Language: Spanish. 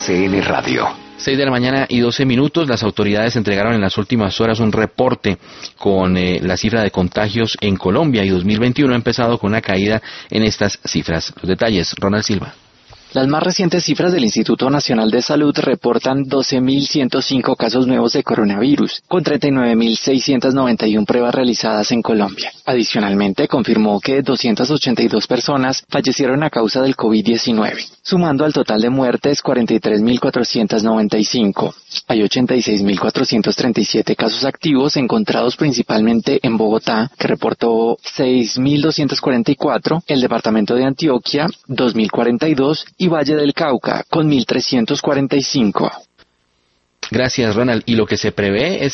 CN Radio. 6 de la mañana y 12 minutos, las autoridades entregaron en las últimas horas un reporte con la cifra de contagios en Colombia y 2021 ha empezado con una caída en estas cifras. Los detalles, Ronald Silva. Las más recientes cifras del Instituto Nacional de Salud reportan 12.105 casos nuevos de coronavirus, con 39.691 pruebas realizadas en Colombia. Adicionalmente, confirmó que 282 personas fallecieron a causa del COVID-19, sumando al total de muertes 43.495. Hay 86.437 casos activos encontrados principalmente en Bogotá, que reportó 6.244, el departamento de Antioquia 2.042 y Valle del Cauca con 1.345. Gracias, Ronald. Y lo que se prevé es